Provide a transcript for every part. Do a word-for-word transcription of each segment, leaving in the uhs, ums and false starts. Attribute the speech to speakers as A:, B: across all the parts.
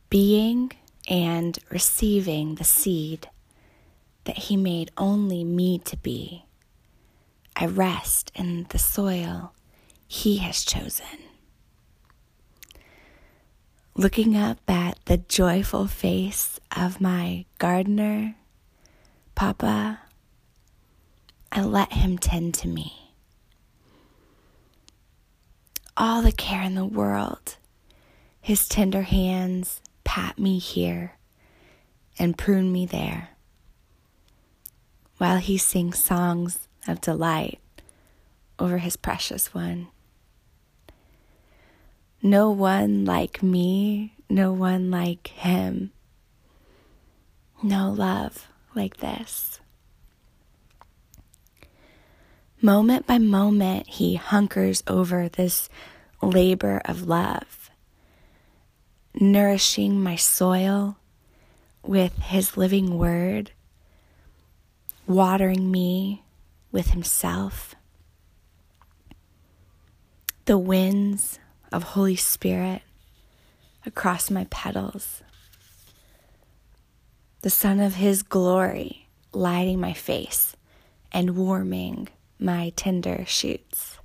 A: being and receiving the seed that He made only me to be. I rest in the soil He has chosen. Looking up at the joyful face of my gardener, Papa, I let Him tend to me. All the care in the world, His tender hands pat me here and prune me there, while He sings songs of delight over His precious one. No one like me, no one like Him, no love like this. Moment by moment, He hunkers over this labor of love, nourishing my soil with His living word, watering me with Himself. The winds of Holy Spirit across my petals, the sun of His glory lighting my face and warming my tender shoots.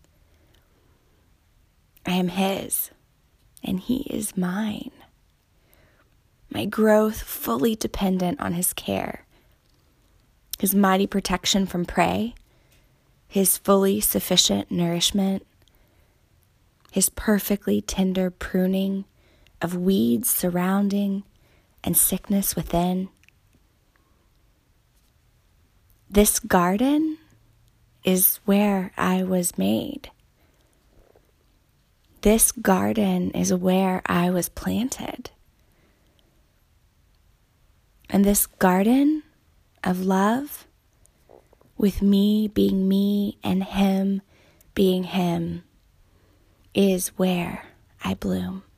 A: I am His, and He is mine. My growth fully dependent on His care, His mighty protection from prey, His fully sufficient nourishment, His perfectly tender pruning of weeds surrounding and sickness within. This garden is where I was made. This garden is where I was planted. And this garden of love, with me being me and Him being Him, is where I bloom.